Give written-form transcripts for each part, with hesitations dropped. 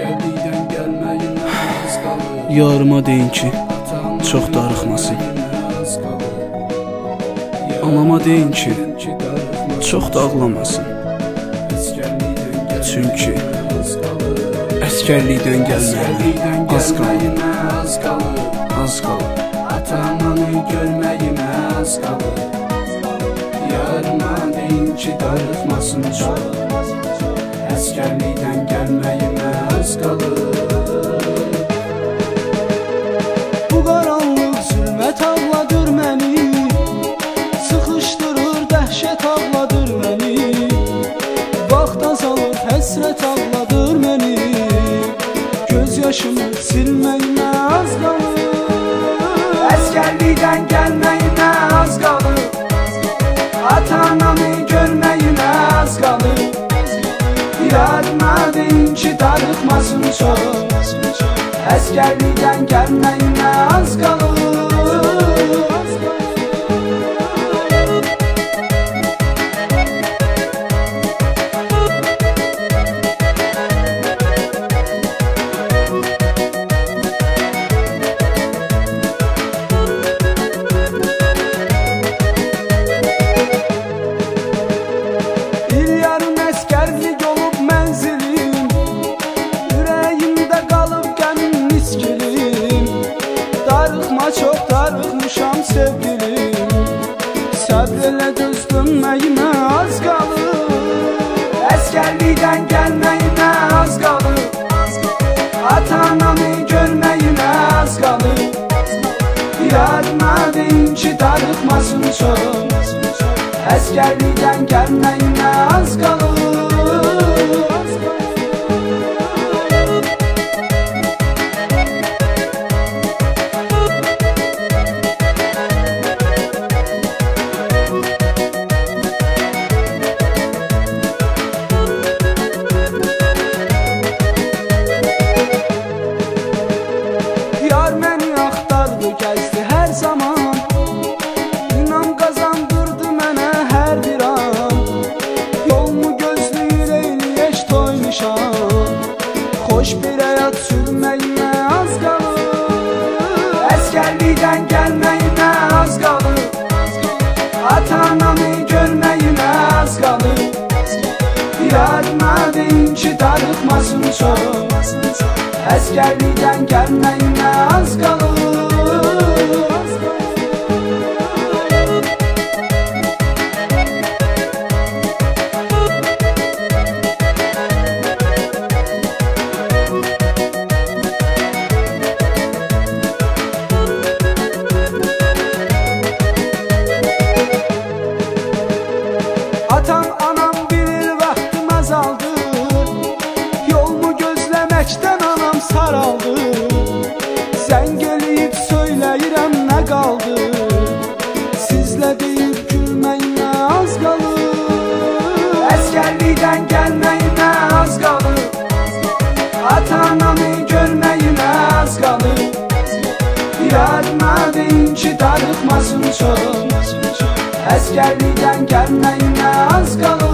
Əskərlikdən gəlməyimə az qalır. Yarıma deyin ki, çox darıxmasın. Anama deyin ki, çox da ağlamasın. Çünki əskərlikdən gəlməyimə az qalır. Az qalır. Ata-anamı görməyimə az qalır. Yarıma deyin ki, darıxmasın çox. Əskərlikdən gəlməyimə az qalır. Bu qaranlıq zülmət ağladır məni, sıxışdırır dəhşət ağladır məni, vaxt azalır həsrət ağladır məni, göz yaşımı silməyimə az qalır. Əskərlikdən gəlməyimə az qalır. Ata-anamı görməyimə az qalır. Yarıma deyin ki, darıxmasın çox. Əskərlikdən gəlməyimə az qalır. Çox darıxmışam sevgilim, səbr elə dözdönməyimə az qalır. Əskərlikdən gəlməyimə az qalır. Ata-anamı görməyimə az qalır. Yarıma deyin ki, darıxmasın çox. Əskərlikdən gəlməyimə az qalır. Yar məni axtardı, gəzdi hər zaman, İnam qazandırdı mənə hər bir an. Yolmu gözləyir eyləş toymuşam, xoş bir həyat sürməyimə az qalır. Əskərlikdən gəlməyimə az qalır. Ata-anamı görməyimə az qalır. Yarıma deyin ki, darıxmasın çox. Əskərlikdən gəlməyimə az qalır. Atam, anam bilir vaxtım azaldır, yolmu gözləməkdən anam saraldı. Zəng eləyib söyləyirəm nə qaldı, sizlə deyib gülməyimə az qalır. Əskərlikdən gəlməyimə az qalır. Ata-anamı görməyimə az qalır. Yarıma deyin ki, darıxmasın çox. Əskərlikdən gəlməyimə az qalır.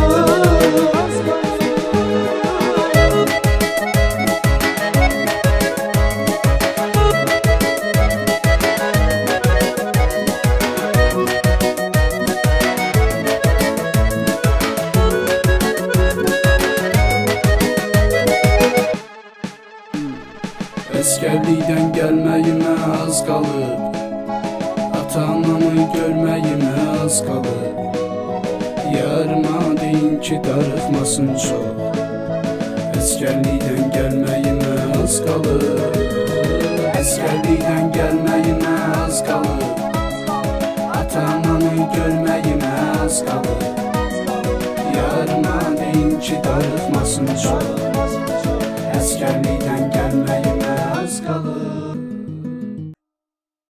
Əskərlikdən gəlməyimə az qalır. Ata-anamı görməyimə az qalır. Yarıma deyin ki, darıxmasın çox. Əskərlikdən gəlməyimə az qalır. Əskərlikdən gəlməyimə az qalır. Ata-anamı görməyimə az qalır. Yarıma deyin ki, darıxmasın çox.